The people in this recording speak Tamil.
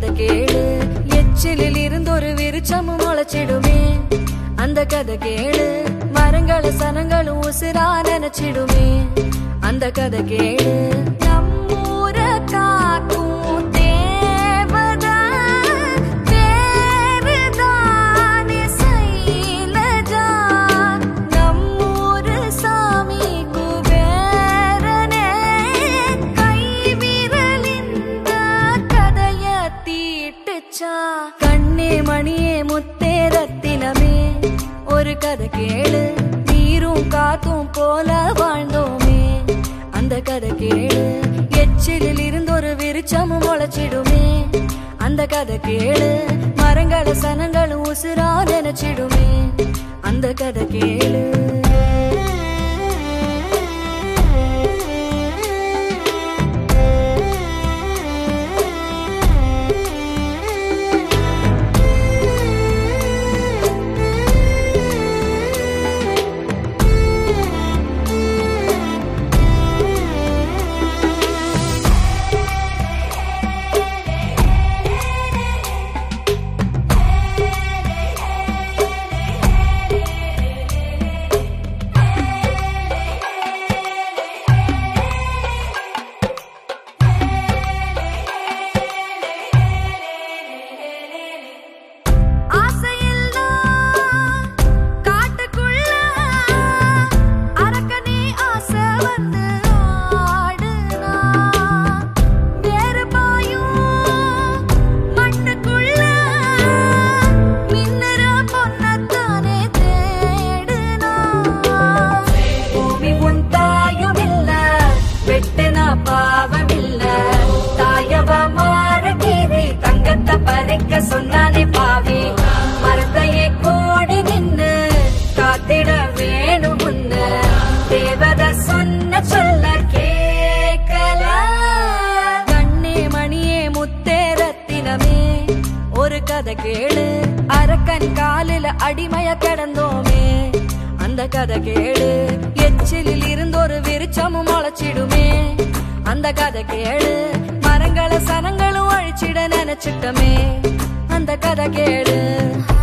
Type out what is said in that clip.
கதை கேளு. எச்சிலில் இருந்து ஒரு விருட்சமும் முளைச்சிடுமே. அந்த கதை கேளு. மரங்கள சனங்களும் உசிரா நினைச்சிடுமே. அந்த கதை கேளு. நம்மூர காக்கும் தேவதா பேருதானே சைலஜா. நம்மூரு சாமி குபேரனே கைவிரலிந்த கதைய தீட்டுச்சா. கண்ணே மணியே முத்தே ரத்தினமே ஒரு கதை கேளு. நீரும் காத்தும் போல வாழ்ந்தோமே. அந்த கதை கேளு. எச்சிலில் இருந்து ஒரு விருட்சமும் முளைச்சிடுமே. அந்த கதை கேளு. மரங்கள சனங்களும் உசிரா நினைச்சிடுமே. அந்த கதை கேளு. சொன்னானே பாவி மரத்தையே கோடி நின்னு காத்திட வேணும் முன்னு. தேவத சொன்ன சொல்ல கேட்கல. கண்ணே மணியே முத்தே ரத்தினமே ஒரு கதை கேளு. அரக்கன் காலில அடிமைய கிடந்தோமே. அந்த கதை கேளு. எச்சிலில் இருந்து ஒரு விருட்சமும் முளைச்சிடுமே. அந்த கதை கேளு. மரங்கள சனங்களும் அழிச்சிட நினைச்சிட்டமே. அந்த கதை கேளு.